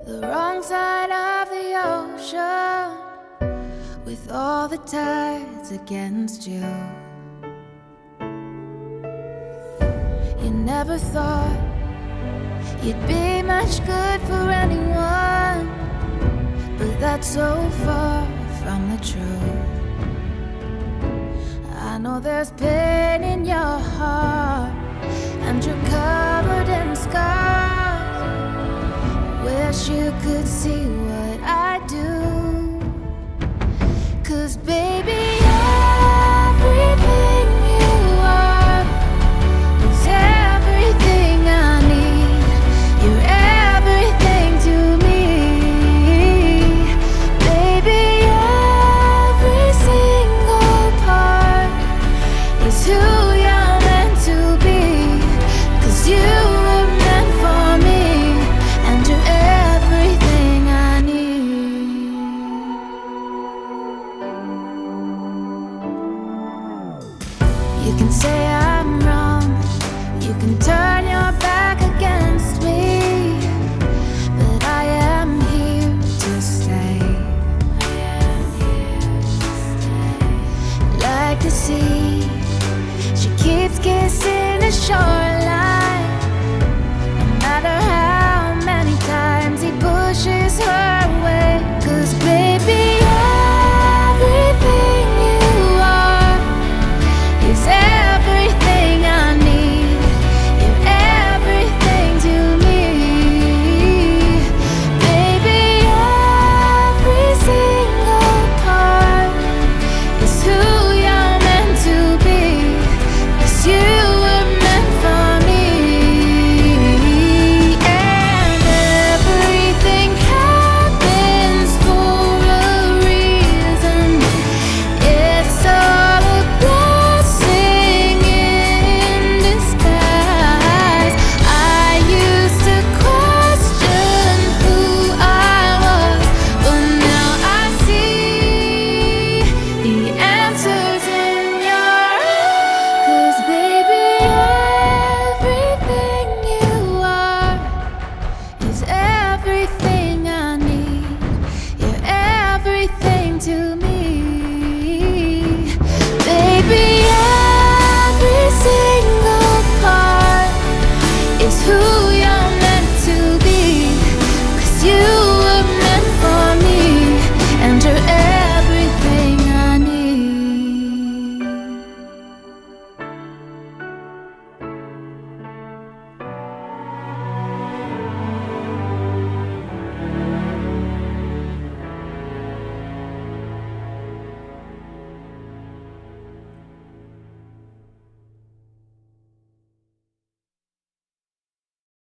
the wrong side of the ocean, with all the tides against you. You never thought you'd be much good for anyone, but that's so far from the truth. I know there's pain in your heart, and you're covered in scars. Wish you could see